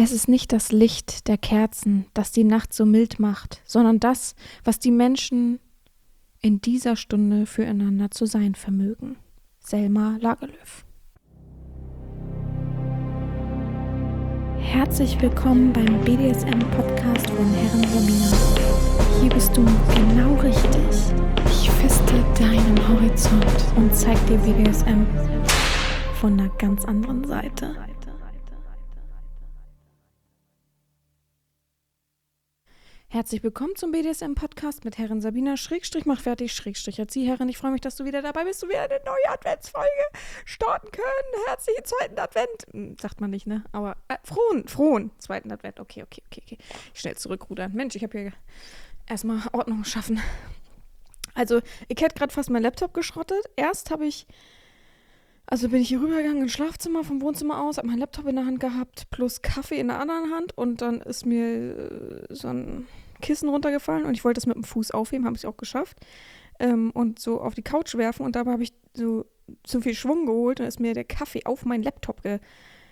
Es ist nicht das Licht der Kerzen, das die Nacht so mild macht, sondern das, was die Menschen in dieser Stunde füreinander zu sein vermögen. Selma Lagerlöf. Herzlich willkommen beim BDSM-Podcast von Herren Sabina. Hier bist du genau richtig. Ich feste deinen Horizont und zeig dir BDSM von einer ganz anderen Seite. Herzlich willkommen zum BDSM-Podcast mit Herren Sabina, mach fertig, Erzieherin. Ich freue mich, dass du wieder dabei bist, du wieder eine neue Adventsfolge starten können. Herzlichen zweiten Advent. Sagt man nicht, ne? Aber frohen zweiten Advent. Okay. Schnell zurückrudern. Mensch, ich habe hier erstmal Ordnung schaffen. Also, ich hätte gerade fast meinen Laptop geschrottet. Erst bin ich hier rübergegangen ins Schlafzimmer vom Wohnzimmer aus, habe meinen Laptop in der Hand gehabt, plus Kaffee in der anderen Hand und dann ist mir so ein Kissen runtergefallen und ich wollte es mit dem Fuß aufheben, habe ich auch geschafft und so auf die Couch werfen und dabei habe ich so zu viel Schwung geholt und ist mir der Kaffee auf meinen Laptop, der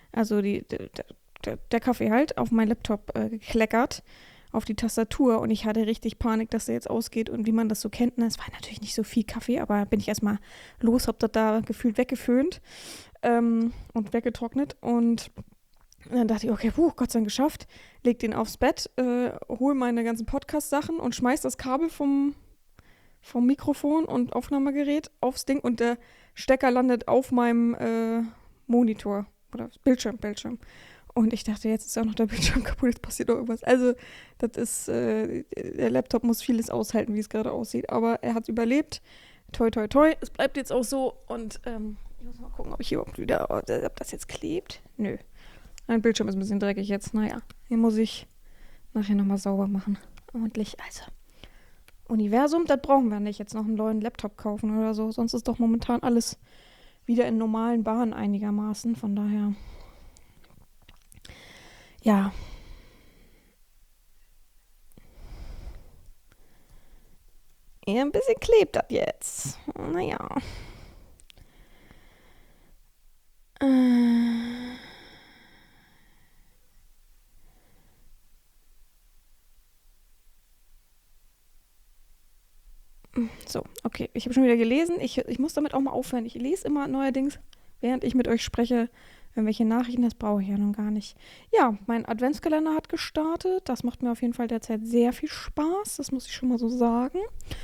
Kaffee halt auf meinen Laptop gekleckert, auf die Tastatur und ich hatte richtig Panik, dass der jetzt ausgeht und wie man das so kennt, ne? Es war natürlich nicht so viel Kaffee, aber bin ich erstmal los, hab das da gefühlt weggeföhnt und weggetrocknet und dann dachte ich, okay, Gott sei Dank geschafft, leg den aufs Bett, hol meine ganzen Podcast-Sachen und schmeiß das Kabel vom Mikrofon und Aufnahmegerät aufs Ding und der Stecker landet auf meinem Monitor oder Bildschirm. Und ich dachte, jetzt ist auch noch der Bildschirm kaputt, jetzt passiert doch irgendwas. Also, das ist, der Laptop muss vieles aushalten, wie es gerade aussieht. Aber er hat überlebt. Toi, toi, toi. Es bleibt jetzt auch so. Und ich muss mal gucken, ob ich hier ob das jetzt klebt. Nö. Mein Bildschirm ist ein bisschen dreckig jetzt. Naja, den muss ich nachher nochmal sauber machen. Ordentlich. Also, Universum, das brauchen wir nicht. Jetzt noch einen neuen Laptop kaufen oder so. Sonst ist doch momentan alles wieder in normalen Bahnen einigermaßen. Von daher... Ja. Ja, ein bisschen klebt das jetzt. Naja. So, okay. Ich habe schon wieder gelesen. Ich muss damit auch mal aufhören. Ich lese immer neuerdings, während ich mit euch spreche, irgendwelche Nachrichten, das brauche ich ja nun gar nicht. Ja, mein Adventskalender hat gestartet. Das macht mir auf jeden Fall derzeit sehr viel Spaß. Das muss ich schon mal so sagen.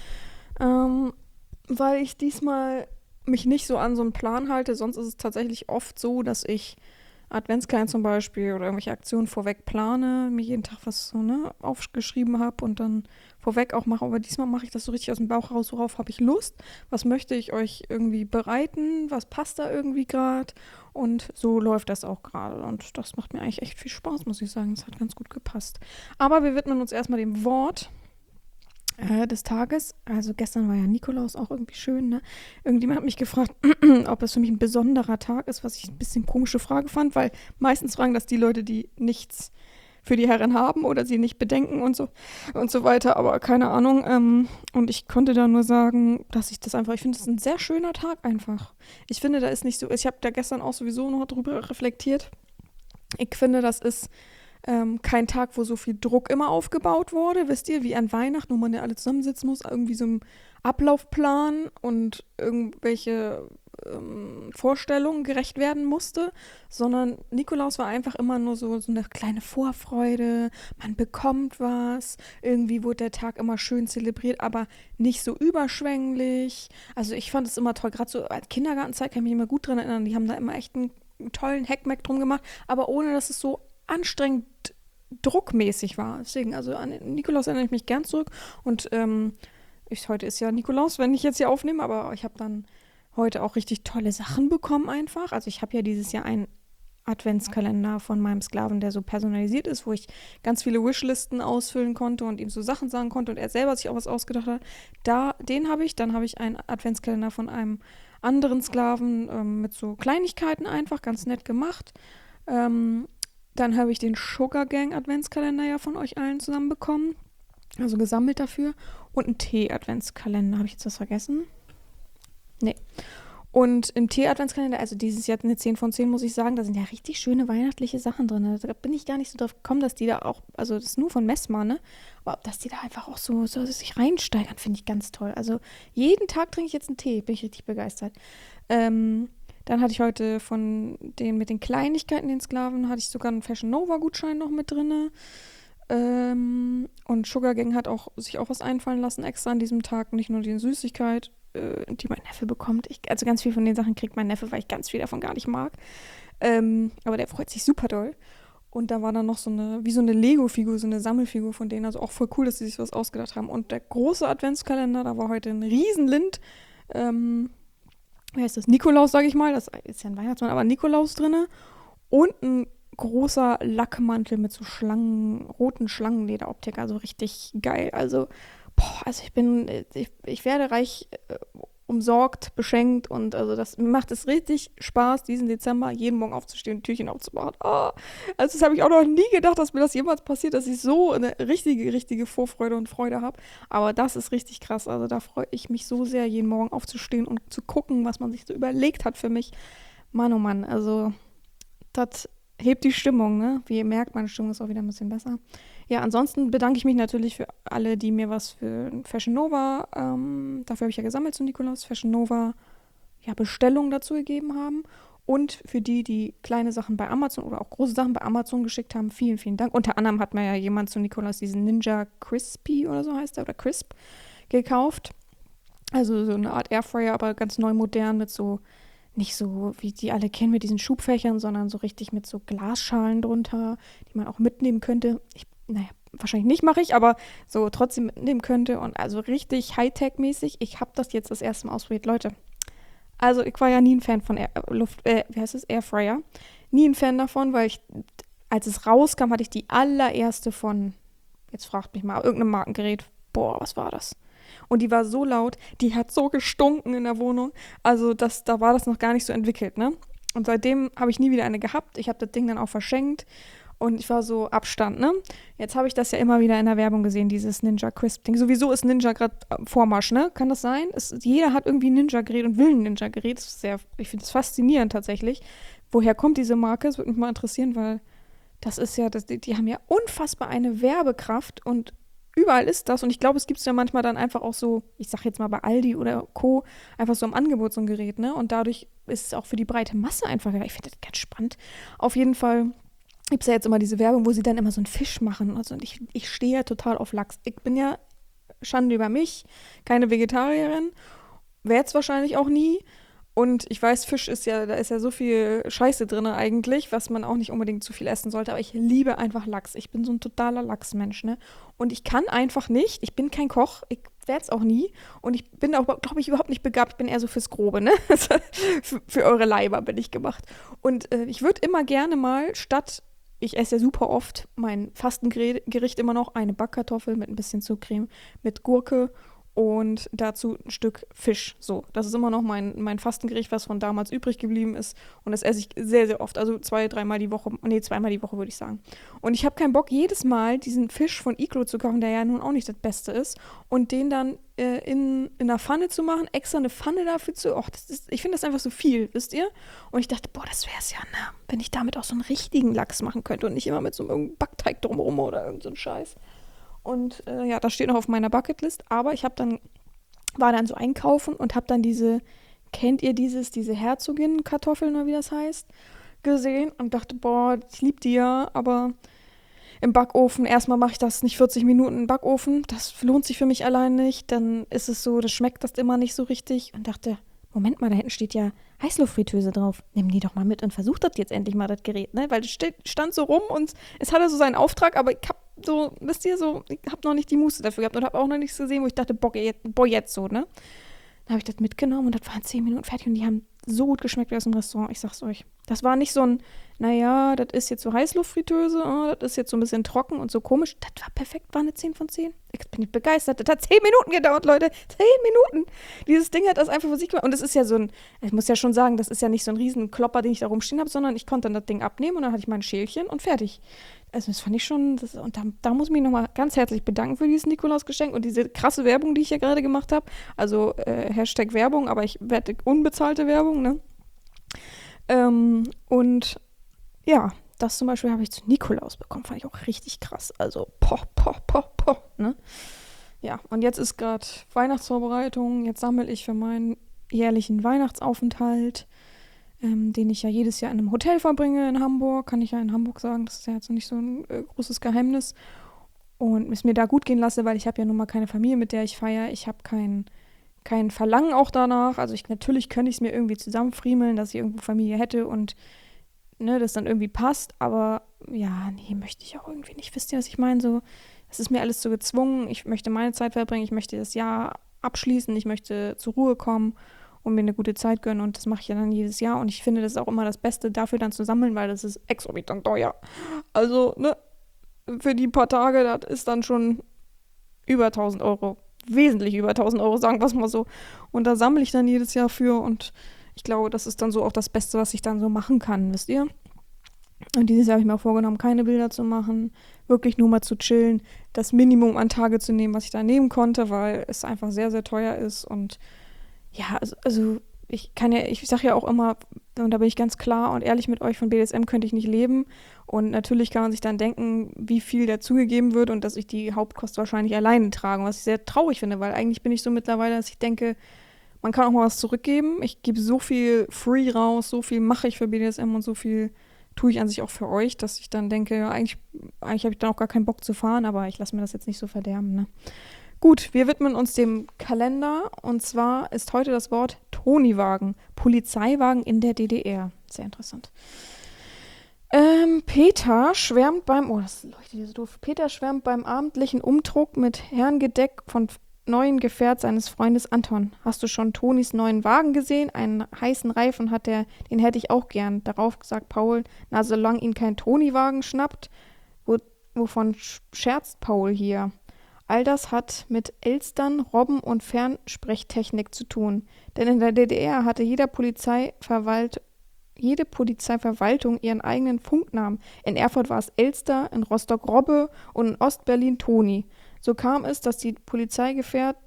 Weil ich diesmal mich nicht so an so einen Plan halte. Sonst ist es tatsächlich oft so, dass ich Adventskalender zum Beispiel oder irgendwelche Aktionen vorweg plane, mir jeden Tag was so aufgeschrieben habe und dann vorweg auch mache. Aber diesmal mache ich das so richtig aus dem Bauch raus, worauf habe ich Lust, was möchte ich euch irgendwie bereiten, was passt da irgendwie gerade und so läuft das auch gerade und das macht mir eigentlich echt viel Spaß, muss ich sagen. Es hat ganz gut gepasst. Aber wir widmen uns erstmal dem Wort des Tages. Also gestern war ja Nikolaus auch irgendwie schön, ne? Irgendjemand hat mich gefragt, ob es für mich ein besonderer Tag ist, was ich ein bisschen komische Frage fand, weil meistens fragen das die Leute, die nichts für die Herren haben oder sie nicht bedenken und so weiter, aber keine Ahnung. Und ich konnte da nur sagen, dass ich finde es ein sehr schöner Tag einfach. Ich finde, da ist nicht so, ich habe da gestern auch sowieso noch drüber reflektiert. Ich finde, das ist kein Tag, wo so viel Druck immer aufgebaut wurde, wisst ihr, wie an Weihnachten, wo man ja alle zusammensitzen muss, irgendwie so einem Ablaufplan und irgendwelche Vorstellungen gerecht werden musste, sondern Nikolaus war einfach immer nur so eine kleine Vorfreude, man bekommt was, irgendwie wurde der Tag immer schön zelebriert, aber nicht so überschwänglich. Also ich fand es immer toll, gerade so als Kindergartenzeit kann ich mich immer gut dran erinnern, die haben da immer echt einen tollen Heckmeck drum gemacht, aber ohne, dass es so anstrengend druckmäßig war. Deswegen, also an Nikolaus erinnere ich mich gern zurück. Und heute ist ja Nikolaus, wenn ich jetzt hier aufnehme, aber ich habe dann heute auch richtig tolle Sachen bekommen einfach. Also ich habe ja dieses Jahr einen Adventskalender von meinem Sklaven, der so personalisiert ist, wo ich ganz viele Wishlisten ausfüllen konnte und ihm so Sachen sagen konnte und er selber sich auch was ausgedacht hat. Dann habe ich einen Adventskalender von einem anderen Sklaven mit so Kleinigkeiten einfach, ganz nett gemacht. Dann habe ich den Sugar Gang Adventskalender ja von euch allen zusammen bekommen. Also gesammelt dafür. Und einen Tee-Adventskalender. Habe ich jetzt was vergessen? Nee. Und im Tee-Adventskalender, also dieses Jahr eine 10 von 10, muss ich sagen, da sind ja richtig schöne weihnachtliche Sachen drin. Da bin ich gar nicht so drauf gekommen, dass die da auch, also das ist nur von Messmer, ne? Aber dass die da einfach auch so sich reinsteigern, finde ich ganz toll. Also jeden Tag trinke ich jetzt einen Tee, bin ich richtig begeistert. Dann hatte ich heute von den mit den Kleinigkeiten, den Sklaven, hatte ich sogar einen Fashion Nova Gutschein noch mit drin. Und Sugar Gang hat sich auch was einfallen lassen extra an diesem Tag, nicht nur die Süßigkeit, die mein Neffe bekommt. Also ganz viel von den Sachen kriegt mein Neffe, weil ich ganz viel davon gar nicht mag. Aber der freut sich super doll. Und da war dann noch wie so eine Lego-Figur, so eine Sammelfigur von denen. Also auch voll cool, dass sie sich was ausgedacht haben. Und der große Adventskalender, da war heute ein Riesen-Lind. Wie heißt das? Nikolaus, sage ich mal. Das ist ja ein Weihnachtsmann, aber Nikolaus drinne. Und ein großer Lackmantel mit so roten Schlangenlederoptik. Also richtig geil. Also, also ich werde reich umsorgt, beschenkt und also mir macht es richtig Spaß, diesen Dezember jeden Morgen aufzustehen und Türchen aufzumachen. Also das habe ich auch noch nie gedacht, dass mir das jemals passiert, dass ich so eine richtige Vorfreude und Freude habe. Aber das ist richtig krass. Also da freue ich mich so sehr, jeden Morgen aufzustehen und zu gucken, was man sich so überlegt hat für mich. Mann, oh Mann, also das hebt die Stimmung, ne? Wie ihr merkt, meine Stimmung ist auch wieder ein bisschen besser. Ja, ansonsten bedanke ich mich natürlich für alle, die mir was für Fashion Nova, dafür habe ich ja gesammelt zu Nikolaus, Fashion Nova, ja, Bestellungen dazu gegeben haben. Und für die kleine Sachen bei Amazon oder auch große Sachen bei Amazon geschickt haben, vielen, vielen Dank. Unter anderem hat mir ja jemand zu Nikolaus diesen Ninja Crispy oder so heißt der, oder Crisp, gekauft. Also so eine Art Airfryer, aber ganz neu modern mit so, nicht so, wie die alle kennen mit diesen Schubfächern, sondern so richtig mit so Glasschalen drunter, die man auch mitnehmen könnte. Wahrscheinlich nicht mache ich, aber so trotzdem mitnehmen könnte. Und also richtig Hightech-mäßig. Ich habe das jetzt das erste Mal ausprobiert. Leute, also ich war ja nie ein Fan von Airfryer. Nie ein Fan davon, weil als es rauskam, hatte ich die allererste von, jetzt fragt mich mal, irgendeinem Markengerät. Boah, was war das? Und die war so laut, die hat so gestunken in der Wohnung. Also da war das noch gar nicht so entwickelt, ne? Und seitdem habe ich nie wieder eine gehabt. Ich habe das Ding dann auch verschenkt. Und ich war so Abstand, ne? Jetzt habe ich das ja immer wieder in der Werbung gesehen, dieses Ninja Crisp-Ding. Sowieso ist Ninja gerade Vormarsch, ne? Kann das sein? Jeder hat irgendwie ein Ninja-Gerät und will ein Ninja-Gerät. Ich finde das faszinierend tatsächlich. Woher kommt diese Marke? Das würde mich mal interessieren, weil das ist ja, die haben ja unfassbar eine Werbekraft und überall ist das. Und ich glaube, es gibt es ja manchmal dann einfach auch so, ich sag jetzt mal bei Aldi oder Co., einfach so im Angebot so ein Gerät, ne? Und dadurch ist es auch für die breite Masse einfach, ich finde das ganz spannend. Auf jeden Fall gibt es ja jetzt immer diese Werbung, wo sie dann immer so einen Fisch machen. Also ich stehe ja total auf Lachs. Ich bin ja, Schande über mich, keine Vegetarierin. Werde es wahrscheinlich auch nie. Und ich weiß, da ist ja so viel Scheiße drin eigentlich, was man auch nicht unbedingt zu viel essen sollte. Aber ich liebe einfach Lachs. Ich bin so ein totaler Lachsmensch, ne? Und ich kann einfach nicht, ich bin kein Koch, ich werde es auch nie. Und ich bin auch, glaube ich, überhaupt nicht begabt. Ich bin eher so fürs Grobe, ne? für eure Leiber bin ich gemacht. Und ich würde immer gerne mal ich esse ja super oft mein Fastengericht immer noch, eine Backkartoffel mit ein bisschen Zuckercreme, mit Gurke und dazu ein Stück Fisch. So, das ist immer noch mein Fastengericht, was von damals übrig geblieben ist. Und das esse ich sehr, sehr oft. Also 2-3 Mal die Woche. Nee, 2-mal die Woche würde ich sagen. Und ich habe keinen Bock, jedes Mal diesen Fisch von Iglo zu kochen, der ja nun auch nicht das Beste ist. Und den dann in einer Pfanne zu machen, extra eine Pfanne dafür ich finde das einfach so viel, wisst ihr? Und ich dachte, boah, das wäre es ja, ne? Wenn ich damit auch so einen richtigen Lachs machen könnte und nicht immer mit so einem Backteig drumherum oder irgend so ein Scheiß. Und ja, das steht noch auf meiner Bucketlist. Aber war dann so einkaufen und habe dann kennt ihr diese Herzogin-Kartoffeln oder wie das heißt, gesehen und dachte, boah, ich liebe die ja, aber im Backofen, erstmal mache ich das nicht 40 Minuten im Backofen, das lohnt sich für mich allein nicht. Dann ist es so, das schmeckt das immer nicht so richtig und dachte, Moment mal, da hinten steht ja Heißluftfritteuse drauf. Nimm die doch mal mit und versuch das jetzt endlich mal, das Gerät, ne? Weil es stand so rum und es hatte so seinen Auftrag, aber ich hab so, wisst ihr, so, ich hab noch nicht die Muße dafür gehabt und hab auch noch nichts gesehen, wo ich dachte, boah, jetzt so, ne? Dann habe ich das mitgenommen und das war in 10 Minuten fertig und die haben so gut geschmeckt wie aus dem Restaurant, ich sag's euch. Das war nicht so ein, naja, das ist jetzt so Heißluftfritteuse, das ist jetzt so ein bisschen trocken und so komisch. Das war perfekt, war eine 10 von 10. Ich bin begeistert. Das hat 10 Minuten gedauert, Leute. 10 Minuten. Dieses Ding hat das einfach für sich gemacht. Und es ist ja so ein, ich muss ja schon sagen, das ist ja nicht so ein riesen Klopper, den ich da rumstehen habe, sondern ich konnte dann das Ding abnehmen und dann hatte ich mein Schälchen und fertig. Also das fand ich schon, und da muss ich mich nochmal ganz herzlich bedanken für dieses Nikolausgeschenk und diese krasse Werbung, die ich hier gerade gemacht habe. Also Hashtag Werbung, aber ich wette unbezahlte Werbung, ne? Und ja, das zum Beispiel habe ich zu Nikolaus bekommen, fand ich auch richtig krass. Also, ne? Ja, und jetzt ist gerade Weihnachtsvorbereitung. Jetzt sammle ich für meinen jährlichen Weihnachtsaufenthalt, den ich ja jedes Jahr in einem Hotel verbringe in Hamburg. Kann ich ja in Hamburg sagen, das ist ja jetzt nicht so ein großes Geheimnis. Und es mir da gut gehen lasse, weil ich habe ja nun mal keine Familie, mit der ich feiere. Ich habe kein Verlangen auch danach. Also natürlich könnte ich es mir irgendwie zusammenfriemeln, dass ich irgendwo Familie hätte und ne, das dann irgendwie passt, aber ja, nee, möchte ich auch irgendwie nicht. Wisst ihr, was ich meine? So, es ist mir alles so gezwungen. Ich möchte meine Zeit verbringen, ich möchte das Jahr abschließen, ich möchte zur Ruhe kommen und mir eine gute Zeit gönnen und das mache ich ja dann jedes Jahr und ich finde, das ist auch immer das Beste, dafür dann zu sammeln, weil das ist exorbitant teuer. Also, ne, für die paar Tage, das ist dann schon über 1.000 Euro. Wesentlich über 1.000 Euro, sagen wir es mal so. Und da sammle ich dann jedes Jahr für und ich glaube, das ist dann so auch das Beste, was ich dann so machen kann, wisst ihr? Und dieses Jahr habe ich mir auch vorgenommen, keine Bilder zu machen, wirklich nur mal zu chillen, das Minimum an Tage zu nehmen, was ich da nehmen konnte, weil es einfach sehr, sehr teuer ist. Und ja, also ich sage ja auch immer, und da bin ich ganz klar und ehrlich mit euch, von BDSM könnte ich nicht leben. Und natürlich kann man sich dann denken, wie viel dazugegeben wird und dass ich die Hauptkost wahrscheinlich alleine trage, was ich sehr traurig finde, weil eigentlich bin ich so mittlerweile, dass ich denke, man kann auch mal was zurückgeben. Ich gebe so viel free raus, so viel mache ich für BDSM und so viel tue ich an sich auch für euch, dass ich dann denke, ja, eigentlich habe ich dann auch gar keinen Bock zu fahren, aber ich lasse mir das jetzt nicht so verderben. Ne? Gut, wir widmen uns dem Kalender und zwar ist heute das Wort Toniwagen, Polizeiwagen in der DDR. Sehr interessant. Peter schwärmt das leuchtet hier so doof. Peter schwärmt beim abendlichen Umdruck mit Herrengedeck von neuen Gefährt seines Freundes Anton. Hast du schon Tonis neuen Wagen gesehen? Einen heißen Reifen hat der, den hätte ich auch gern. Darauf sagt Paul, na, solange ihn kein Toni-Wagen schnappt, wovon scherzt Paul hier? All das hat mit Elstern, Robben und Fernsprechtechnik zu tun. Denn in der DDR hatte jede Polizeiverwaltung ihren eigenen Funknamen. In Erfurt war es Elster, in Rostock Robbe und in Ostberlin Toni. So kam es, dass die Polizeigefährte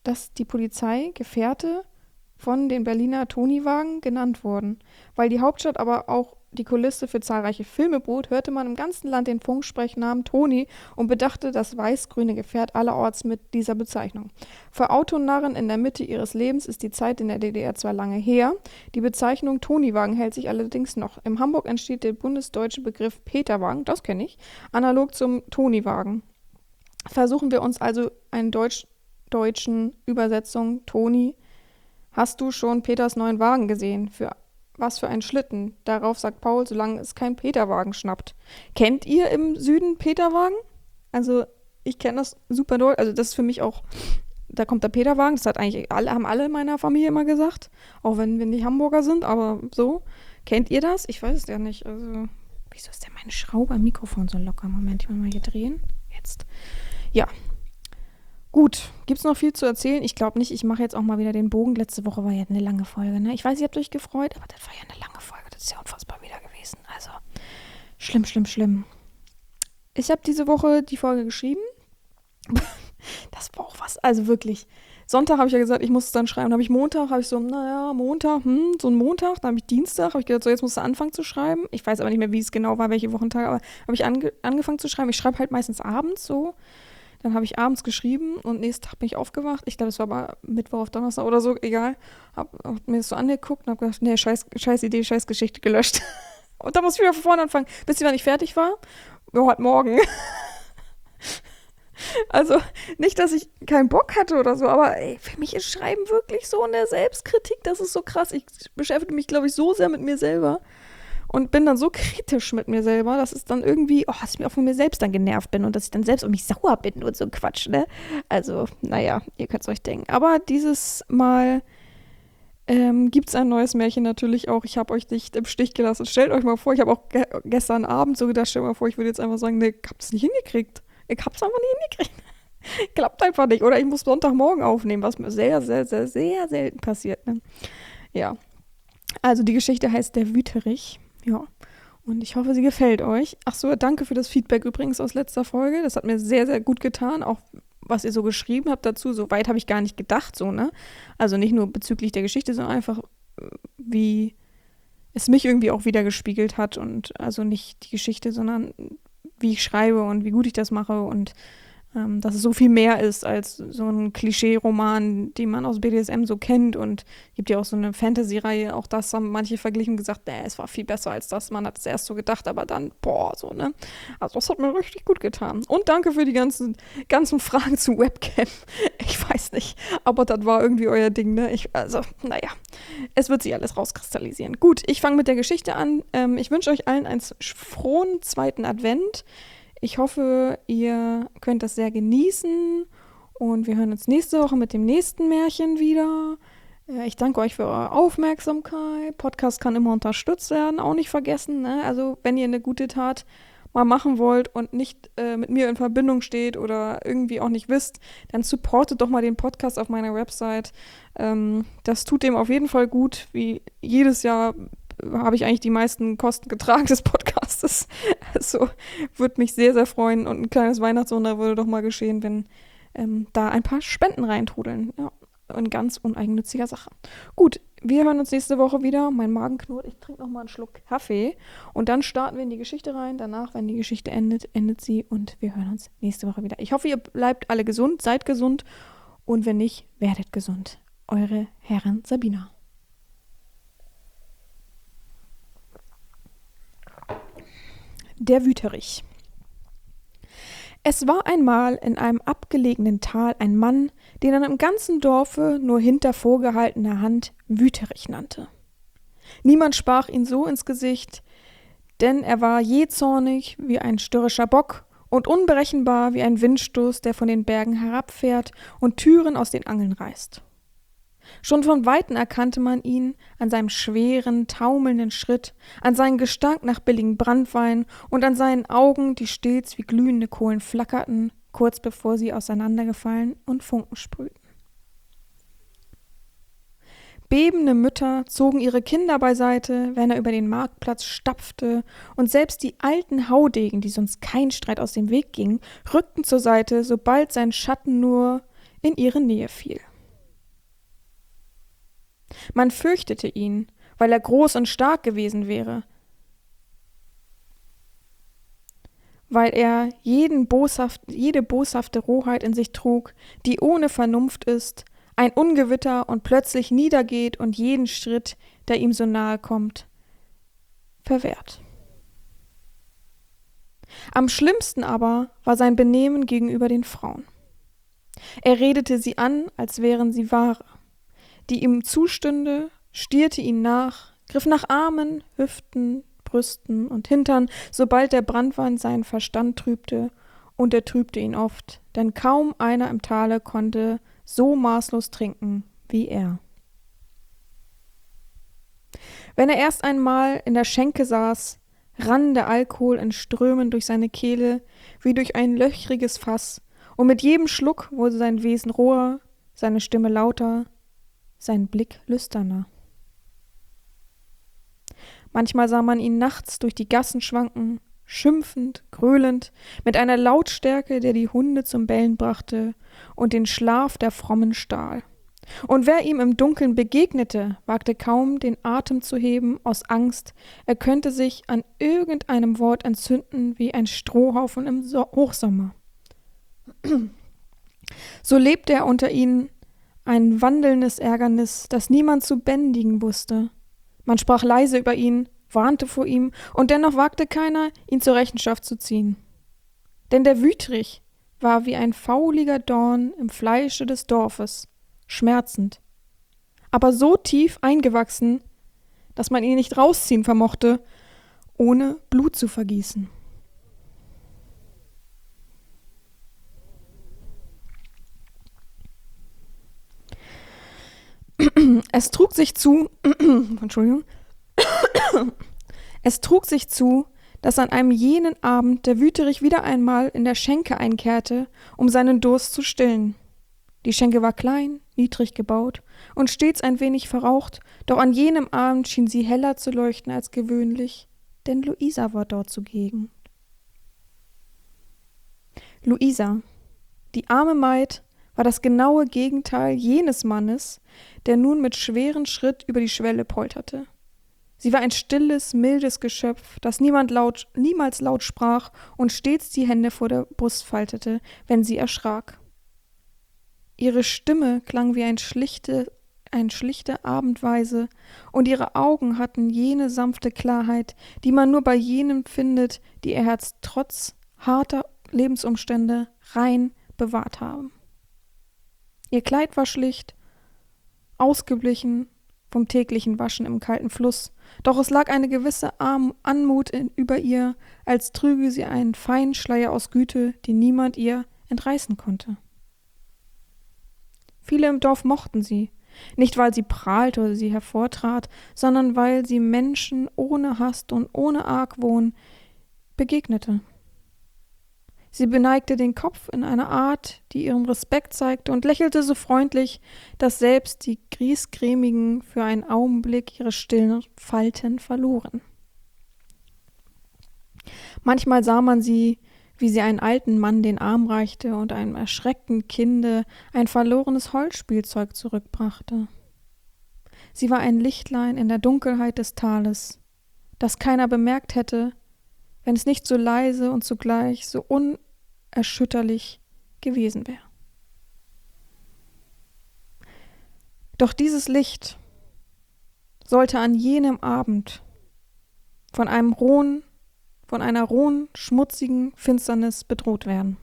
von den Berliner Toniwagen genannt wurden. Weil die Hauptstadt aber auch die Kulisse für zahlreiche Filme bot, hörte man im ganzen Land den Funksprechnnamen Toni und bedachte das weiß-grüne Gefährt allerorts mit dieser Bezeichnung. Für Autonarren in der Mitte ihres Lebens ist die Zeit in der DDR zwar lange her, die Bezeichnung Toniwagen hält sich allerdings noch. In Hamburg entsteht der bundesdeutsche Begriff Peterwagen, das kenne ich, analog zum Toniwagen. Versuchen wir uns also eine deutschen Übersetzung. Toni, hast du schon Peters neuen Wagen gesehen? Was für ein Schlitten? Darauf sagt Paul, solange es kein Peterwagen schnappt. Kennt ihr im Süden Peterwagen? Also ich kenne das super doll. Also das ist für mich auch, da kommt der Peterwagen. Das haben alle in meiner Familie immer gesagt. Auch wenn wir nicht Hamburger sind, aber so. Kennt ihr das? Ich weiß es ja nicht. Also wieso ist denn meine Schraube am Mikrofon so locker? Moment, ich muss mal hier drehen. Jetzt. Ja. Gut, gibt es noch viel zu erzählen? Ich glaube nicht, ich mache jetzt auch mal wieder den Bogen. Letzte Woche war ja eine lange Folge, ne? Ich weiß, ihr habt euch gefreut, aber das war ja eine lange Folge. Das ist ja unfassbar wieder gewesen. Also, schlimm, schlimm, schlimm. Ich habe diese Woche die Folge geschrieben. Das war auch was, also wirklich. Sonntag habe ich ja gesagt, ich muss es dann schreiben. Dann habe ich Montag, so ein Montag. Dann habe ich Dienstag, habe ich gesagt, so jetzt musst du anfangen zu schreiben. Ich weiß aber nicht mehr, wie es genau war, welche Wochentage, aber habe ich angefangen zu schreiben. Ich schreibe halt meistens abends so. Dann habe ich abends geschrieben und nächsten Tag bin ich aufgewacht. Ich glaube, es war aber Mittwoch auf Donnerstag oder so, egal. Hab mir das so angeguckt und habe gedacht, nee, scheiß Idee, scheiß Geschichte gelöscht. Und da muss ich wieder von vorne anfangen. Wisst ihr, wann ich fertig war? Ja, heute Morgen. Also nicht, dass ich keinen Bock hatte oder so, aber ey, für mich ist Schreiben wirklich so eine Selbstkritik, das ist so krass. Ich beschäftige mich, glaube ich, so sehr mit mir selber und bin dann so kritisch mit mir selber, dass es dann irgendwie, dass ich mir auch von mir selbst dann genervt bin und dass ich dann selbst auf mich sauer bin und so Quatsch, ne? Also, naja, ihr könnt es euch denken. Aber dieses Mal Gibt es ein neues Märchen natürlich auch. Ich habe euch nicht im Stich gelassen. Stellt euch mal vor, ich habe auch gestern Abend so gedacht, stellt mal vor, ich würde jetzt einfach sagen, nee, ich hab's nicht hingekriegt. Ich hab's einfach nicht hingekriegt. Klappt einfach nicht. Oder ich muss Sonntagmorgen aufnehmen, was mir sehr, sehr, sehr, sehr selten passiert. Ne? Ja. Also die Geschichte heißt Der Wüterich. Ja. Und ich hoffe, sie gefällt euch. Ach so, danke für das Feedback übrigens aus letzter Folge. Das hat mir sehr, sehr gut getan. Auch was ihr so geschrieben habt dazu. So weit habe ich gar nicht gedacht, so, ne? Also nicht nur bezüglich der Geschichte, sondern einfach, wie es mich irgendwie auch wieder gespiegelt hat. Und also nicht die Geschichte, sondern wie ich schreibe und wie gut ich das mache und dass es so viel mehr ist als so ein Klischee-Roman, den man aus BDSM so kennt. Und gibt ja auch so eine Fantasy-Reihe, auch das haben manche verglichen und gesagt, es war viel besser als das. Man hat es erst so gedacht, aber dann, boah, so, ne? Also das hat mir richtig gut getan. Und danke für die ganzen Fragen zu Webcam. Ich weiß nicht, aber das war irgendwie euer Ding, ne? Naja, es wird sich alles rauskristallisieren. Gut, ich fange mit der Geschichte an. Ich wünsche euch allen einen frohen zweiten Advent. Ich hoffe, ihr könnt das sehr genießen und wir hören uns nächste Woche mit dem nächsten Märchen wieder. Ich danke euch für eure Aufmerksamkeit. Podcast kann immer unterstützt werden, auch nicht vergessen. Ne? Also wenn ihr eine gute Tat mal machen wollt und nicht mit mir in Verbindung steht oder irgendwie auch nicht wisst, dann supportet doch mal den Podcast auf meiner Website. Das tut dem auf jeden Fall gut. Wie jedes Jahr habe ich eigentlich die meisten Kosten getragen des Podcastes. Also würde mich sehr, sehr freuen und ein kleines Weihnachtswunder würde doch mal geschehen, wenn da ein paar Spenden reintrudeln. Ja, in ganz uneigennütziger Sache. Gut, wir hören uns nächste Woche wieder. Mein Magen knurrt. Ich trinke noch mal einen Schluck Kaffee und dann starten wir in die Geschichte rein. Danach, wenn die Geschichte endet, endet sie und wir hören uns nächste Woche wieder. Ich hoffe, ihr bleibt alle gesund, seid gesund und wenn nicht, werdet gesund. Eure Herren Sabina. Der Wüterich. Es war einmal in einem abgelegenen Tal ein Mann, den man im ganzen Dorfe nur hinter vorgehaltener Hand Wüterich nannte. Niemand sprach ihn so ins Gesicht, denn er war jähzornig wie ein störrischer Bock und unberechenbar wie ein Windstoß, der von den Bergen herabfährt und Türen aus den Angeln reißt. Schon von Weitem erkannte man ihn an seinem schweren, taumelnden Schritt, an seinem Gestank nach billigem Branntwein und an seinen Augen, die stets wie glühende Kohlen flackerten, kurz bevor sie auseinandergefallen und Funken sprühten. Bebende Mütter zogen ihre Kinder beiseite, wenn er über den Marktplatz stapfte, und selbst die alten Haudegen, die sonst kein Streit aus dem Weg ging, rückten zur Seite, sobald sein Schatten nur in ihre Nähe fiel. Man fürchtete ihn, weil er groß und stark gewesen wäre, weil er jede boshafte Rohheit in sich trug, die ohne Vernunft ist, ein Ungewitter und plötzlich niedergeht und jeden Schritt, der ihm so nahe kommt, verwehrt. Am schlimmsten aber war sein Benehmen gegenüber den Frauen. Er redete sie an, als wären sie Ware, die ihm zustünde, stierte ihn nach, griff nach Armen, Hüften, Brüsten und Hintern, sobald der Branntwein seinen Verstand trübte, und er trübte ihn oft, denn kaum einer im Tale konnte so maßlos trinken wie er. Wenn er erst einmal in der Schenke saß, rann der Alkohol in Strömen durch seine Kehle wie durch ein löchriges Fass, und mit jedem Schluck wurde sein Wesen roher, seine Stimme lauter, sein Blick lüsterner. Manchmal sah man ihn nachts durch die Gassen schwanken, schimpfend, gröhlend, mit einer Lautstärke, der die Hunde zum Bellen brachte und den Schlaf der Frommen stahl. Und wer ihm im Dunkeln begegnete, wagte kaum, den Atem zu heben, aus Angst, er könnte sich an irgendeinem Wort entzünden wie ein Strohhaufen im Hochsommer. So lebte er unter ihnen, ein wandelndes Ärgernis, das niemand zu bändigen wusste. Man sprach leise über ihn, warnte vor ihm, und dennoch wagte keiner, ihn zur Rechenschaft zu ziehen. Denn der Wüterich war wie ein fauliger Dorn im Fleische des Dorfes, schmerzend, aber so tief eingewachsen, dass man ihn nicht rausziehen vermochte, ohne Blut zu vergießen. Es trug sich zu, Entschuldigung, es trug sich zu, dass an einem jenen Abend der Wüterich wieder einmal in der Schenke einkehrte, um seinen Durst zu stillen. Die Schenke war klein, niedrig gebaut und stets ein wenig verraucht, doch an jenem Abend schien sie heller zu leuchten als gewöhnlich, denn Luisa war dort zugegen. Luisa, die arme Maid, war das genaue Gegenteil jenes Mannes, der nun mit schweren Schritt über die Schwelle polterte. Sie war ein stilles, mildes Geschöpf, das niemals laut sprach und stets die Hände vor der Brust faltete, wenn sie erschrak. Ihre Stimme klang wie ein schlichte Abendweise, und ihre Augen hatten jene sanfte Klarheit, die man nur bei jenen findet, die ihr Herz trotz harter Lebensumstände rein bewahrt haben. Ihr Kleid war schlicht, ausgeblichen vom täglichen Waschen im kalten Fluss, doch es lag eine gewisse Anmut über ihr, als trüge sie einen feinen Schleier aus Güte, den niemand ihr entreißen konnte. Viele im Dorf mochten sie, nicht weil sie prahlte oder sie hervortrat, sondern weil sie Menschen ohne Hast und ohne Argwohn begegnete. Sie beneigte den Kopf in einer Art, die ihrem Respekt zeigte, und lächelte so freundlich, dass selbst die Griesgrämigen für einen Augenblick ihre stillen Falten verloren. Manchmal sah man sie, wie sie einen alten Mann den Arm reichte und einem erschreckten Kinde ein verlorenes Holzspielzeug zurückbrachte. Sie war ein Lichtlein in der Dunkelheit des Tales, das keiner bemerkt hätte, wenn es nicht so leise und zugleich so unerschütterlich gewesen wäre. Doch dieses Licht sollte an jenem Abend von einer rohen, schmutzigen Finsternis bedroht werden.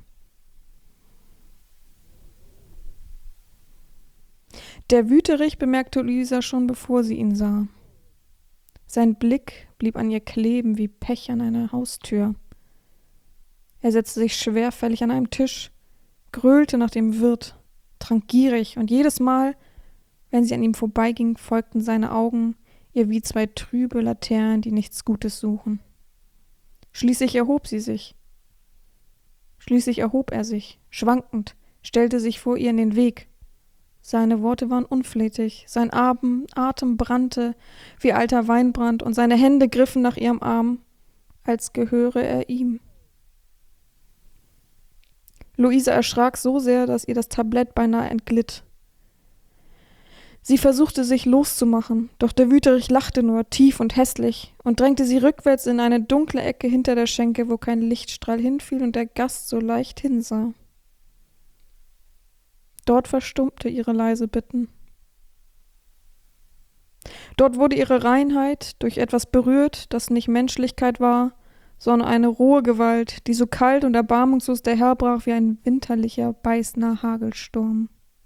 Der Wüterich bemerkte Luisa schon, bevor sie ihn sah. Sein Blick blieb an ihr kleben wie Pech an einer Haustür. Er setzte sich schwerfällig an einem Tisch, gröhlte nach dem Wirt, trank gierig, und jedes Mal, wenn sie an ihm vorbeiging, folgten seine Augen ihr wie zwei trübe Laternen, die nichts Gutes suchen. Schließlich erhob er sich, schwankend, stellte sich vor ihr in den Weg. Seine Worte waren unflätig, sein Atem brannte wie alter Weinbrand, und seine Hände griffen nach ihrem Arm, als gehöre er ihm. Luisa erschrak so sehr, dass ihr das Tablett beinahe entglitt. Sie versuchte, sich loszumachen, doch der Wüterich lachte nur, tief und hässlich, und drängte sie rückwärts in eine dunkle Ecke hinter der Schenke, wo kein Lichtstrahl hinfiel und der Gast so leicht hinsah. Dort verstummte ihre leise Bitten. Dort wurde ihre Reinheit durch etwas berührt, das nicht Menschlichkeit war, sondern eine rohe Gewalt, die so kalt und erbarmungslos daherbrach wie ein winterlicher, beißender Hagelsturm.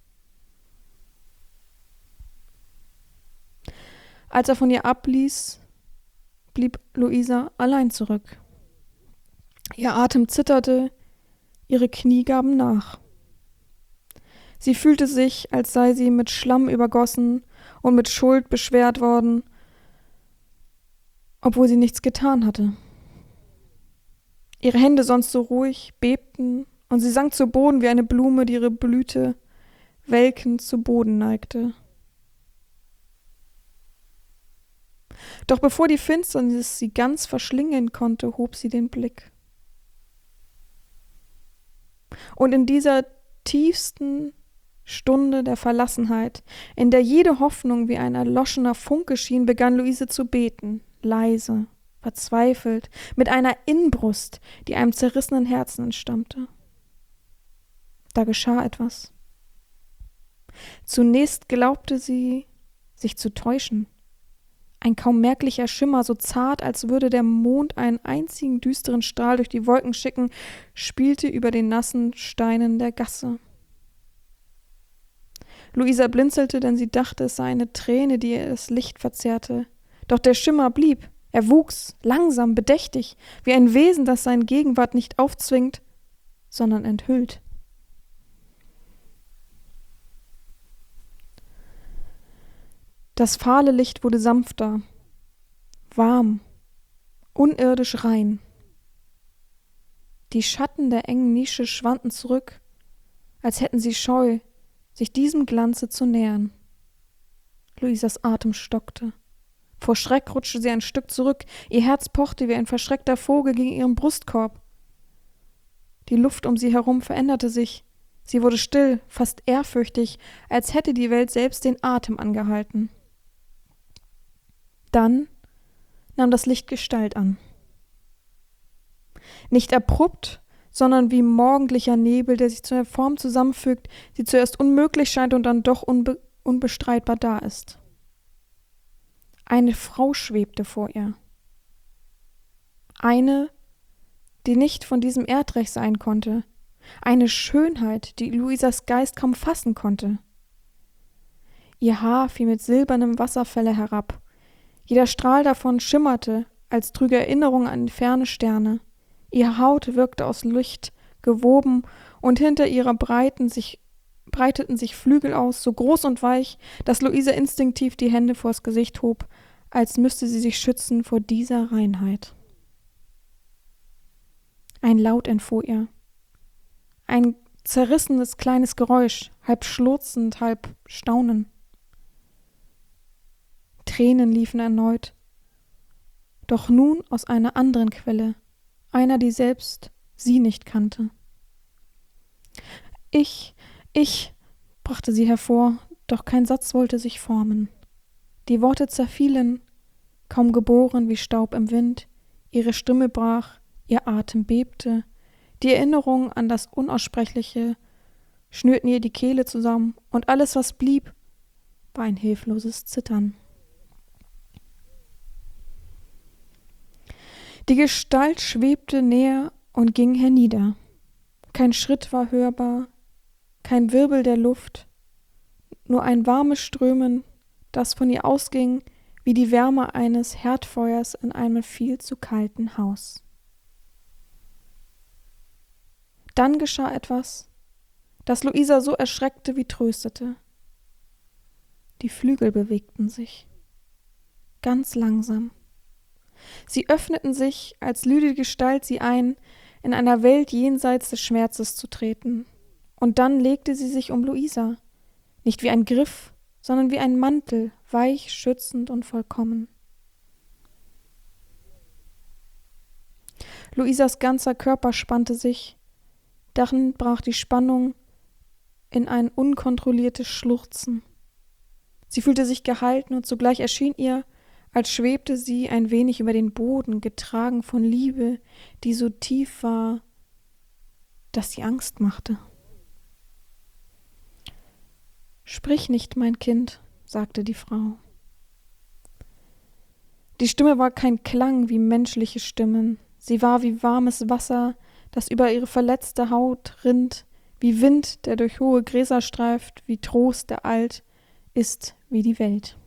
Als er von ihr abließ, blieb Luisa allein zurück. Ihr Atem zitterte, ihre Knie gaben nach. Sie fühlte sich, als sei sie mit Schlamm übergossen und mit Schuld beschwert worden, obwohl sie nichts getan hatte. Ihre Hände, sonst so ruhig, bebten, und sie sank zu Boden wie eine Blume, die ihre Blüte welkend zu Boden neigte. Doch bevor die Finsternis sie ganz verschlingen konnte, hob sie den Blick. Und in dieser tiefsten Stunde der Verlassenheit, in der jede Hoffnung wie ein erloschener Funke schien, begann Luise zu beten, leise, verzweifelt, mit einer Inbrust, die einem zerrissenen Herzen entstammte. Da geschah etwas. Zunächst glaubte sie, sich zu täuschen. Ein kaum merklicher Schimmer, so zart, als würde der Mond einen einzigen düsteren Strahl durch die Wolken schicken, spielte über den nassen Steinen der Gasse. Luisa blinzelte, denn sie dachte, es sei eine Träne, die ihr das Licht verzerrte. Doch der Schimmer blieb. Er wuchs, langsam, bedächtig, wie ein Wesen, das seine Gegenwart nicht aufzwingt, sondern enthüllt. Das fahle Licht wurde sanfter, warm, unirdisch rein. Die Schatten der engen Nische schwanden zurück, als hätten sie Scheu, sich diesem Glanze zu nähern. Luisas Atem stockte. Vor Schreck rutschte sie ein Stück zurück, ihr Herz pochte wie ein verschreckter Vogel gegen ihren Brustkorb. Die Luft um sie herum veränderte sich. Sie wurde still, fast ehrfürchtig, als hätte die Welt selbst den Atem angehalten. Dann nahm das Licht Gestalt an. Nicht abrupt, sondern wie morgendlicher Nebel, der sich zu einer Form zusammenfügt, die zuerst unmöglich scheint und dann doch unbestreitbar da ist. Eine Frau schwebte vor ihr. Eine, die nicht von diesem Erdreich sein konnte. Eine Schönheit, die Luisas Geist kaum fassen konnte. Ihr Haar fiel mit silbernem Wasserfälle herab. Jeder Strahl davon schimmerte, als trüge Erinnerung an ferne Sterne. Ihre Haut wirkte aus Licht gewoben, und hinter ihrer breiteten sich Flügel aus, so groß und weich, dass Luisa instinktiv die Hände vors Gesicht hob, als müsste sie sich schützen vor dieser Reinheit. Ein Laut entfuhr ihr. Ein zerrissenes kleines Geräusch, halb schluchzend, halb staunend. Tränen liefen erneut, doch nun aus einer anderen Quelle, einer, die selbst sie nicht kannte. Ich, brachte sie hervor, doch kein Satz wollte sich formen. Die Worte zerfielen, kaum geboren wie Staub im Wind, ihre Stimme brach, ihr Atem bebte, die Erinnerungen an das Unaussprechliche schnürten ihr die Kehle zusammen, und alles, was blieb, war ein hilfloses Zittern. Die Gestalt schwebte näher und ging hernieder. Kein Schritt war hörbar, kein Wirbel der Luft, nur ein warmes Strömen, das von ihr ausging wie die Wärme eines Herdfeuers in einem viel zu kalten Haus. Dann geschah etwas, das Luisa so erschreckte wie tröstete. Die Flügel bewegten sich, ganz langsam. Sie öffneten sich, als lüde die Gestalt sie ein, in einer Welt jenseits des Schmerzes zu treten. Und dann legte sie sich um Luisa, nicht wie ein Griff, sondern wie ein Mantel, weich, schützend und vollkommen. Luisas ganzer Körper spannte sich, darin brach die Spannung in ein unkontrolliertes Schluchzen. Sie fühlte sich gehalten und zugleich erschien ihr, als schwebte sie ein wenig über den Boden, getragen von Liebe, die so tief war, dass sie Angst machte. »Sprich nicht, mein Kind«, sagte die Frau. Die Stimme war kein Klang wie menschliche Stimmen. Sie war wie warmes Wasser, das über ihre verletzte Haut rinnt, wie Wind, der durch hohe Gräser streift, wie Trost, der alt ist wie die Welt.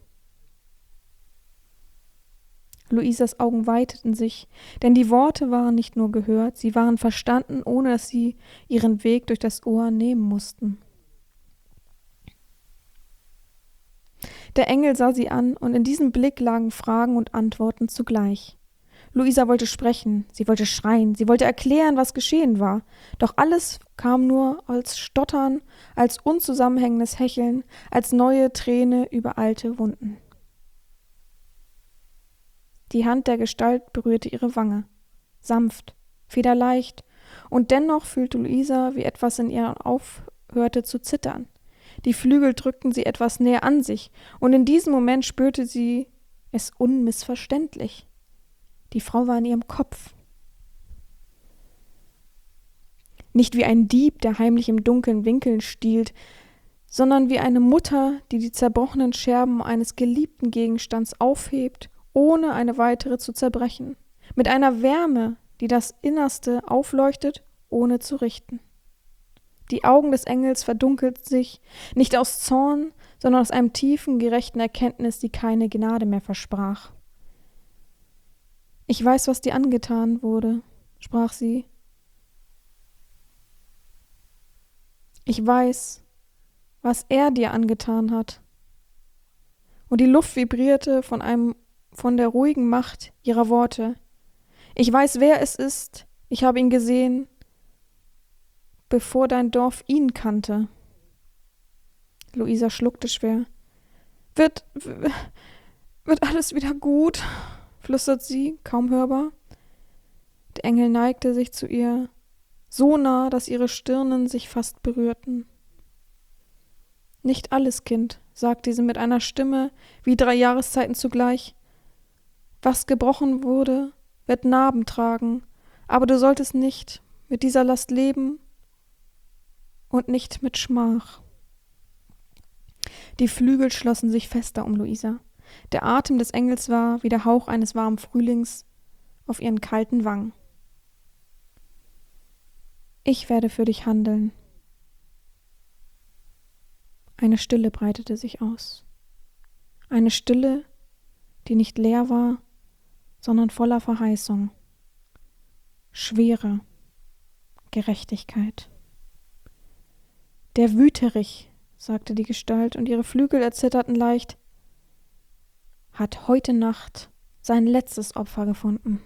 Luisas Augen weiteten sich, denn die Worte waren nicht nur gehört, sie waren verstanden, ohne dass sie ihren Weg durch das Ohr nehmen mussten. Der Engel sah sie an, und in diesem Blick lagen Fragen und Antworten zugleich. Luisa wollte sprechen, sie wollte schreien, sie wollte erklären, was geschehen war, doch alles kam nur als Stottern, als unzusammenhängendes Hecheln, als neue Träne über alte Wunden. Die Hand der Gestalt berührte ihre Wange, sanft, federleicht, und dennoch fühlte Luisa, wie etwas in ihr aufhörte zu zittern. Die Flügel drückten sie etwas näher an sich, und in diesem Moment spürte sie es unmissverständlich. Die Frau war in ihrem Kopf. Nicht wie ein Dieb, der heimlich im dunklen Winkeln stiehlt, sondern wie eine Mutter, die die zerbrochenen Scherben eines geliebten Gegenstands aufhebt, ohne eine weitere zu zerbrechen, mit einer Wärme, die das Innerste aufleuchtet, ohne zu richten. Die Augen des Engels verdunkelten sich, nicht aus Zorn, sondern aus einem tiefen, gerechten Erkenntnis, die keine Gnade mehr versprach. »Ich weiß, was dir angetan wurde«, sprach sie. »Ich weiß, was er dir angetan hat. und die Luft vibrierte von der ruhigen Macht ihrer Worte. Ich weiß, wer es ist. Ich habe ihn gesehen, bevor dein Dorf ihn kannte. Luisa schluckte schwer. Wird alles wieder gut, flüstert sie, kaum hörbar. Der Engel neigte sich zu ihr, so nah, dass ihre Stirnen sich fast berührten. Nicht alles, Kind, sagte sie mit einer Stimme wie 3 Jahreszeiten zugleich. Was gebrochen wurde, wird Narben tragen, aber du solltest nicht mit dieser Last leben und nicht mit Schmach. Die Flügel schlossen sich fester um Luisa. Der Atem des Engels war wie der Hauch eines warmen Frühlings auf ihren kalten Wangen. Ich werde für dich handeln. Eine Stille breitete sich aus. Eine Stille, die nicht leer war, sondern voller Verheißung. Schwere Gerechtigkeit. Der Wüterich, sagte die Gestalt, und ihre Flügel erzitterten leicht, hat heute Nacht sein letztes Opfer gefunden.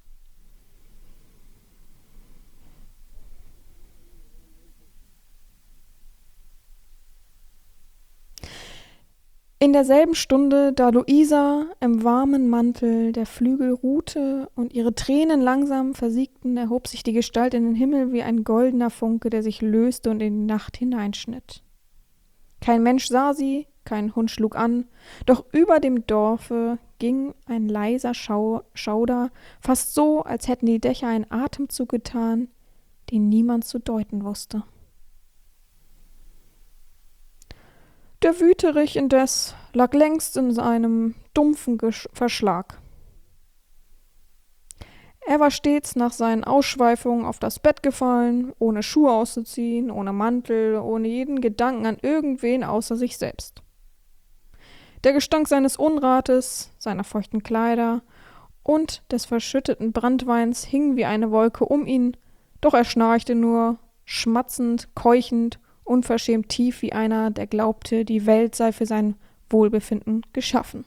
In derselben Stunde, da Luisa im warmen Mantel der Flügel ruhte und ihre Tränen langsam versiegten, erhob sich die Gestalt in den Himmel wie ein goldener Funke, der sich löste und in die Nacht hineinschnitt. Kein Mensch sah sie, kein Hund schlug an, doch über dem Dorfe ging ein leiser Schauder, fast so, als hätten die Dächer einen Atemzug getan, den niemand zu deuten wusste. Der Wüterich indes lag längst in seinem dumpfen Verschlag. Er war stets nach seinen Ausschweifungen auf das Bett gefallen, ohne Schuhe auszuziehen, ohne Mantel, ohne jeden Gedanken an irgendwen außer sich selbst. Der Gestank seines Unrates, seiner feuchten Kleider und des verschütteten Branntweins hing wie eine Wolke um ihn, doch er schnarchte nur, schmatzend, keuchend, unverschämt tief wie einer, der glaubte, die Welt sei für sein Wohlbefinden geschaffen.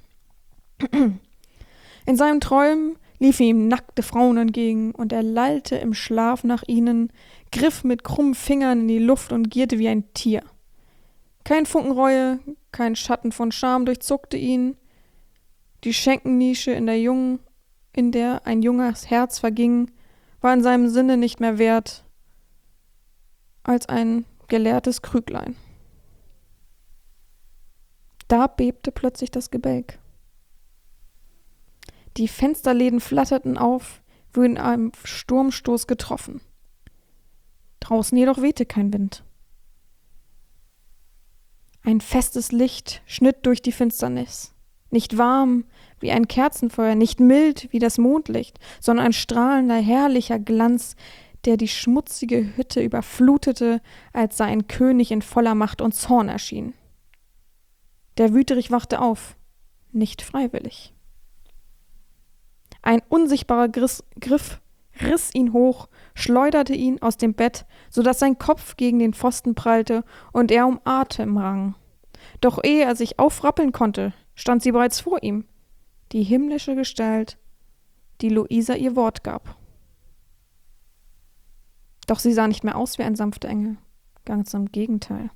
In seinen Träumen liefen ihm nackte Frauen entgegen, und er lallte im Schlaf nach ihnen, griff mit krummen Fingern in die Luft und gierte wie ein Tier. Kein Funken Reue, kein Schatten von Scham durchzuckte ihn. Die Schenkennische, in der ein junges Herz verging, war in seinem Sinne nicht mehr wert als ein geleertes Krüglein. Da bebte plötzlich das Gebälk. Die Fensterläden flatterten auf, wie in einem Sturmstoß getroffen. Draußen jedoch wehte kein Wind. Ein festes Licht schnitt durch die Finsternis. Nicht warm wie ein Kerzenfeuer, nicht mild wie das Mondlicht, sondern ein strahlender, herrlicher Glanz, der die schmutzige Hütte überflutete, als sei ein König in voller Macht und Zorn erschien. Der Wüterich wachte auf, nicht freiwillig. Ein unsichtbarer Griff riss ihn hoch, schleuderte ihn aus dem Bett, so dass sein Kopf gegen den Pfosten prallte und er um Atem rang. Doch ehe er sich aufrappeln konnte, stand sie bereits vor ihm, die himmlische Gestalt, die Luisa ihr Wort gab. Doch sie sah nicht mehr aus wie ein sanfter Engel, ganz im Gegenteil.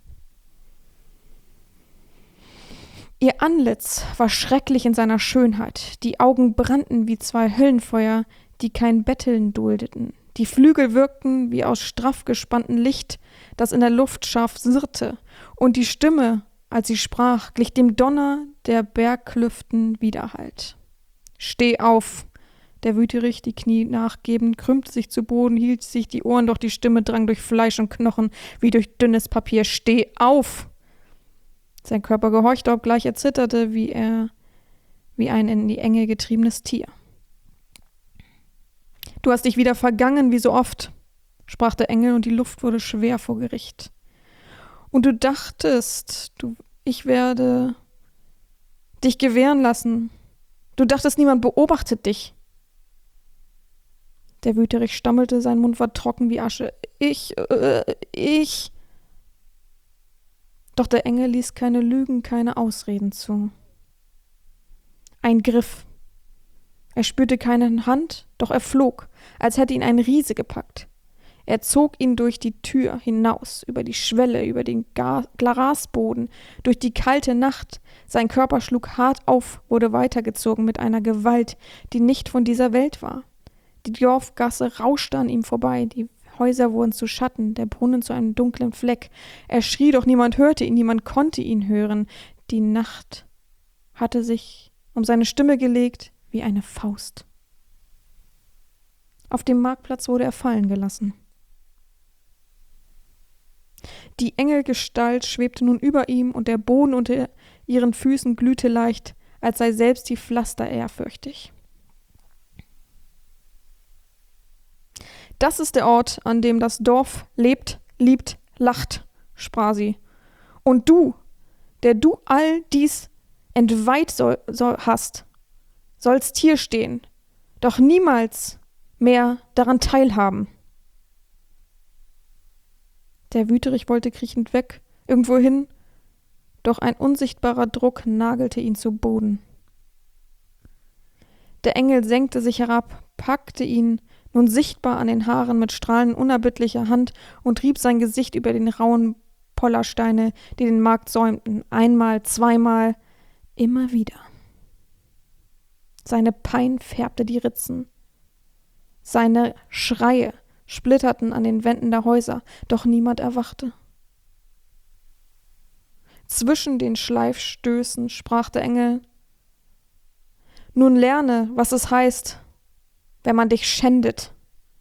Ihr Antlitz war schrecklich in seiner Schönheit, die Augen brannten wie 2 Höllenfeuer, die kein Betteln duldeten. Die Flügel wirkten wie aus straff gespanntem Licht, das in der Luft scharf sirrte, und die Stimme, als sie sprach, glich dem Donner der Bergklüften Widerhallt. »Steh auf!« Der Wüterich, die Knie nachgebend, krümmte sich zu Boden, hielt sich die Ohren, doch die Stimme drang durch Fleisch und Knochen wie durch dünnes Papier. »Steh auf!« Sein Körper gehorchte, obgleich er zitterte, wie ein in die Enge getriebenes Tier. »Du hast dich wieder vergangen, wie so oft«, sprach der Engel, und die Luft wurde schwer vor Gericht. »Und du dachtest, ich werde dich gewähren lassen. Du dachtest, niemand beobachtet dich.« Der Wüterich stammelte, sein Mund war trocken wie Asche. Ich. Doch der Engel ließ keine Lügen, keine Ausreden zu. Ein Griff. Er spürte keine Hand, doch er flog, als hätte ihn ein Riese gepackt. Er zog ihn durch die Tür hinaus, über die Schwelle, über den Glasboden, durch die kalte Nacht. Sein Körper schlug hart auf, wurde weitergezogen mit einer Gewalt, die nicht von dieser Welt war. Die Dorfgasse rauschte an ihm vorbei, die Häuser wurden zu Schatten, der Brunnen zu einem dunklen Fleck. Er schrie, doch niemand hörte ihn, niemand konnte ihn hören. Die Nacht hatte sich um seine Stimme gelegt wie eine Faust. Auf dem Marktplatz wurde er fallen gelassen. Die Engelgestalt schwebte nun über ihm und der Boden unter ihren Füßen glühte leicht, als sei selbst die Pflaster ehrfürchtig. Das ist der Ort, an dem das Dorf lebt, liebt, lacht, sprach sie. Und du, der du all dies entweiht hast, sollst hier stehen, doch niemals mehr daran teilhaben. Der Wüterich wollte kriechend weg, irgendwo hin, doch ein unsichtbarer Druck nagelte ihn zu Boden. Der Engel senkte sich herab, packte ihn, nun sichtbar an den Haaren mit strahlend unerbittlicher Hand und rieb sein Gesicht über den rauen Pollersteine, die den Markt säumten, einmal, zweimal, immer wieder. Seine Pein färbte die Ritzen. Seine Schreie splitterten an den Wänden der Häuser, doch niemand erwachte. Zwischen den Schleifstößen sprach der Engel: Nun lerne, was es heißt, wenn man dich schändet.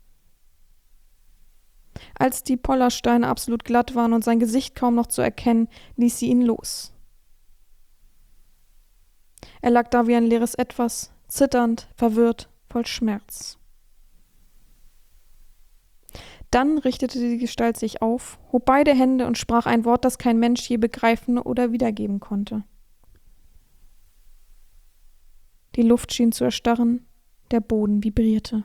Als die Pollersteine absolut glatt waren und sein Gesicht kaum noch zu erkennen, ließ sie ihn los. Er lag da wie ein leeres Etwas, zitternd, verwirrt, voll Schmerz. Dann richtete die Gestalt sich auf, hob beide Hände und sprach ein Wort, das kein Mensch je begreifen oder wiedergeben konnte. Die Luft schien zu erstarren, der Boden vibrierte.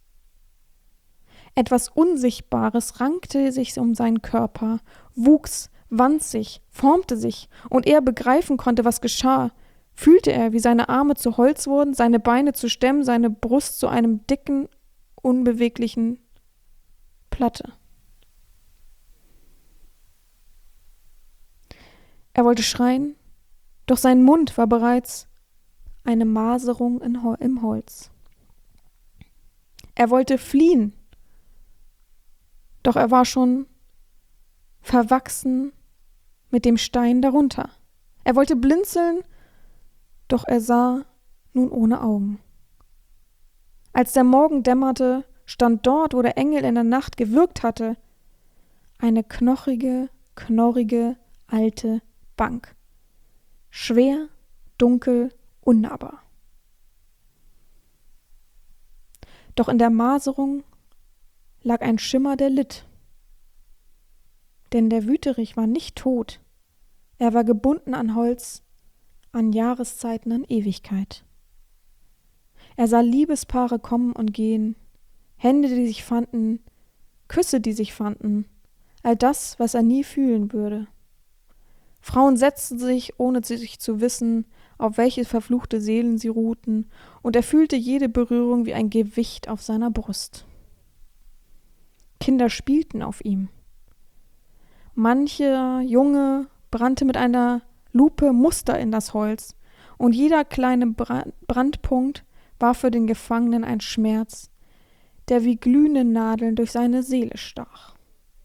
Etwas Unsichtbares rankte sich um seinen Körper, wuchs, wand sich, formte sich, und er begreifen konnte, was geschah, fühlte er, wie seine Arme zu Holz wurden, seine Beine zu Stämmen, seine Brust zu einem dicken, unbeweglichen Platte. Er wollte schreien, doch sein Mund war bereits eine Maserung im Holz. Er wollte fliehen, doch er war schon verwachsen mit dem Stein darunter. Er wollte blinzeln, doch er sah nun ohne Augen. Als der Morgen dämmerte, stand dort, wo der Engel in der Nacht gewirkt hatte, eine knochige, knorrige, alte Bank. Schwer, dunkel, unnahbar. Doch in der Maserung lag ein Schimmer, der litt. Denn der Wüterich war nicht tot. Er war gebunden an Holz, an Jahreszeiten, an Ewigkeit. Er sah Liebespaare kommen und gehen, Hände, die sich fanden, Küsse, die sich fanden, all das, was er nie fühlen würde. Frauen setzten sich, ohne sich zu wissen, auf welche verfluchte Seelen sie ruhten, und er fühlte jede Berührung wie ein Gewicht auf seiner Brust. Kinder spielten auf ihm. Mancher Junge brannte mit einer Lupe Muster in das Holz, und jeder kleine Brandpunkt war für den Gefangenen ein Schmerz, der wie glühende Nadeln durch seine Seele stach.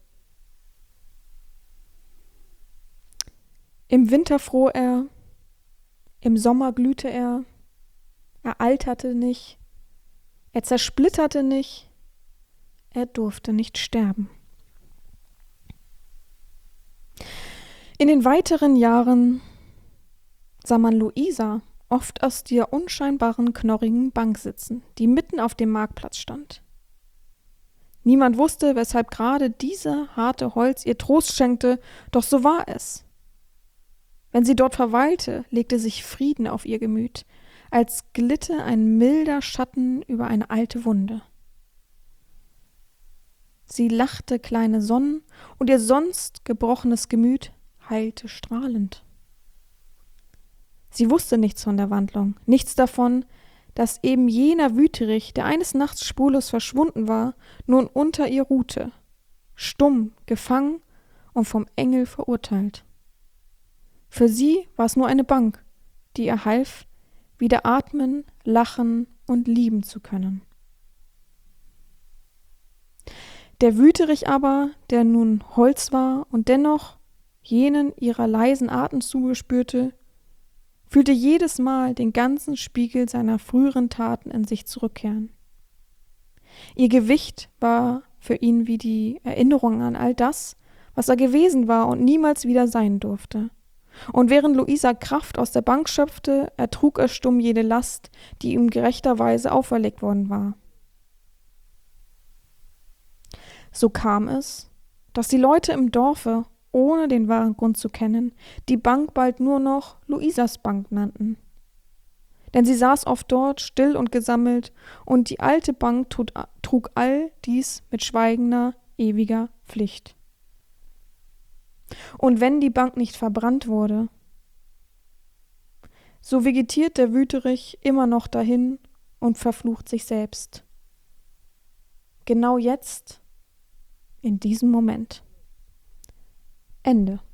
Im Winter fror er, im Sommer glühte er alterte nicht, er zersplitterte nicht, er durfte nicht sterben. In den weiteren Jahren sah man Luisa oft aus der unscheinbaren, knorrigen Bank sitzen, die mitten auf dem Marktplatz stand. Niemand wusste, weshalb gerade diese harte Holz ihr Trost schenkte, doch so war es. Wenn sie dort verweilte, legte sich Frieden auf ihr Gemüt, als glitte ein milder Schatten über eine alte Wunde. Sie lachte kleine Sonnen, und ihr sonst gebrochenes Gemüt heilte strahlend. Sie wusste nichts von der Wandlung, nichts davon, dass eben jener Wüterich, der eines Nachts spurlos verschwunden war, nun unter ihr ruhte, stumm, gefangen und vom Engel verurteilt. Für sie war es nur eine Bank, die ihr half, wieder atmen, lachen und lieben zu können. Der Wüterich aber, der nun Holz war und dennoch jenen ihrer leisen Atemzüge spürte, fühlte jedes Mal den ganzen Spiegel seiner früheren Taten in sich zurückkehren. Ihr Gewicht war für ihn wie die Erinnerung an all das, was er gewesen war und niemals wieder sein durfte. Und während Luisa Kraft aus der Bank schöpfte, ertrug er stumm jede Last, die ihm gerechterweise auferlegt worden war. So kam es, dass die Leute im Dorfe, ohne den wahren Grund zu kennen, die Bank bald nur noch Luisas Bank nannten. Denn sie saß oft dort, still und gesammelt, und die alte Bank trug all dies mit schweigender, ewiger Pflicht. Und wenn die Bank nicht verbrannt wurde, so vegetiert der Wüterich immer noch dahin und verflucht sich selbst. Genau jetzt, in diesem Moment. Ende.